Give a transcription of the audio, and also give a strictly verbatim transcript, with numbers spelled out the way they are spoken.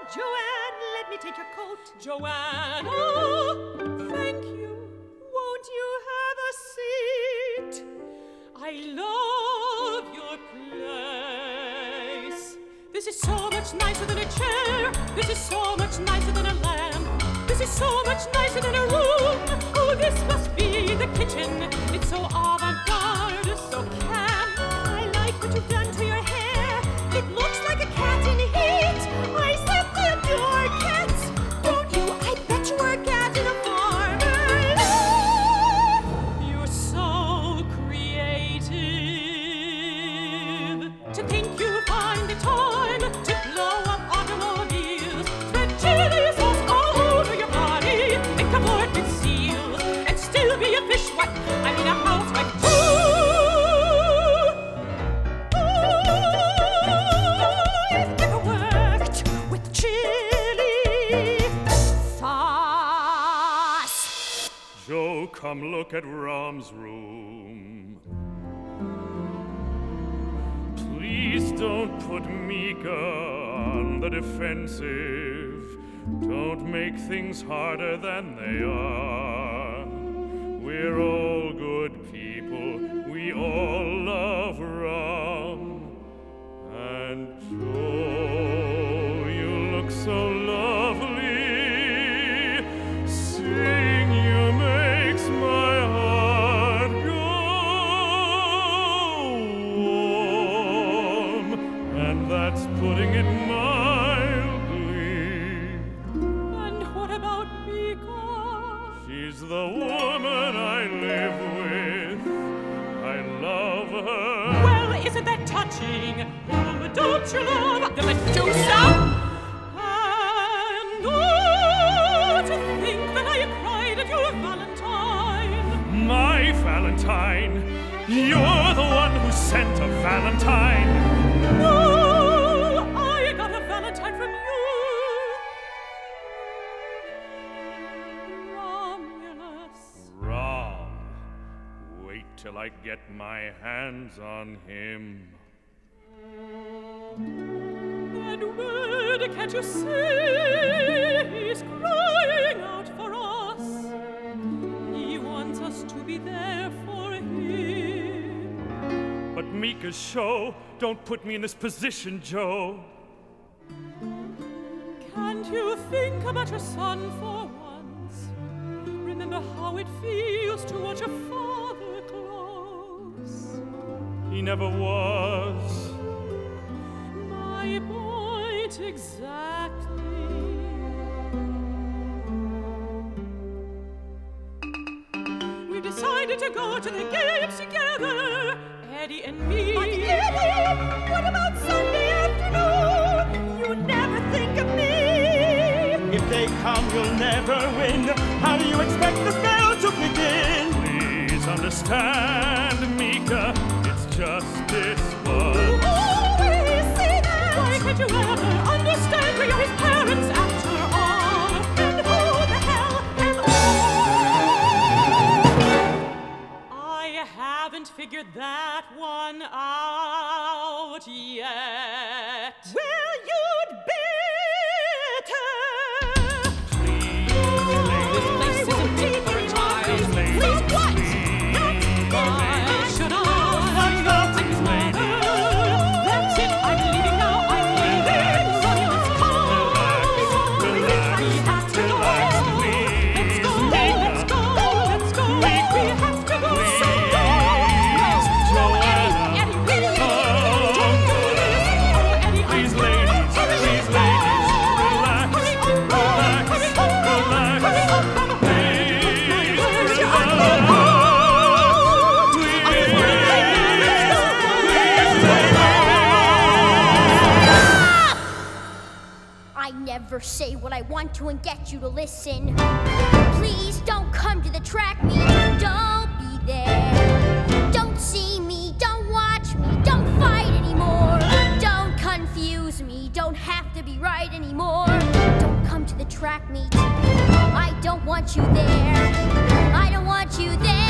Joanne, let me take your coat. Joanne, oh, thank you. Won't you have a seat? I love your place. This is so much nicer than a chair. This is so much nicer than a lamp. This is so much nicer than a room. Oh, this must be the kitchen. It's so avant-garde, so camp. I like what you've done to your hair. It looks like a cat in heat. I simply adore cats. Don't you? I bet you are a cat in a farmer's. You're so creative. To think you find the time to blow up automobiles, spread chili sauce all over your body, make a board with seals, and still be a fishwife. I mean a housewife too. I've never worked with chili sauce. Joe, come look at Rom's room. Please don't put Mika on the defensive. Don't make things harder than they are. We're all good people. We all love Rom. And Joe, you look so lovely. Seeing you makes my heart go warm. And that's putting it mildly. And what about Mika? She's the woman I live with. I love her. Well, isn't that touching? Oh, don't you love the Medusa? And oh, to think that I cried at your Valentine. My Valentine? You're the one who sent a Valentine. No, I got a Valentine from you. Romulus. Rom. Wait till I get my hands on him. Edward, can't you see? He's crying out for us. He wants us to be there for him. But Mika's show, don't put me in this position, Joe. Can't you think about your son for once? Remember how it feels to watch a father close. He never was. My point exactly. We decided to go to the games together, Eddie and me. But Eddie, what about Sunday afternoon? You never think of me. If they come, you'll never win. How do you expect the spell to begin? Please understand, Mika. It's just this once. You always say that. Why can't you ever understand we are his parents after all? And who the hell am I? I haven't figured that one out yet. Well, you'd better. Please, This place isn't fit for a child. ladies, Please, what? Why should I? I'm not his mother. That's it, I'm leaving now, I'm leaving. Romulus, come. Relax, We have to go. relax, Let's go, please, let's go, let's go. We have to go. please, So go. No, Joanna, Eddie, Eddie, really. come. Don't do this. Oh, Eddie, I'm Please, sorry. ladies, Hurry, please, go. ladies, relax, Hurry up, relax, hurry up, relax, hurry up, please, Where's your relax. I never say what I want to and get you to listen. Please don't come to the track meet. Don't be there. Don't see me. Don't watch me. Don't fight anymore. Don't confuse me. Don't have to be right anymore. Don't come to the track meet. I don't want you there. I don't want you there.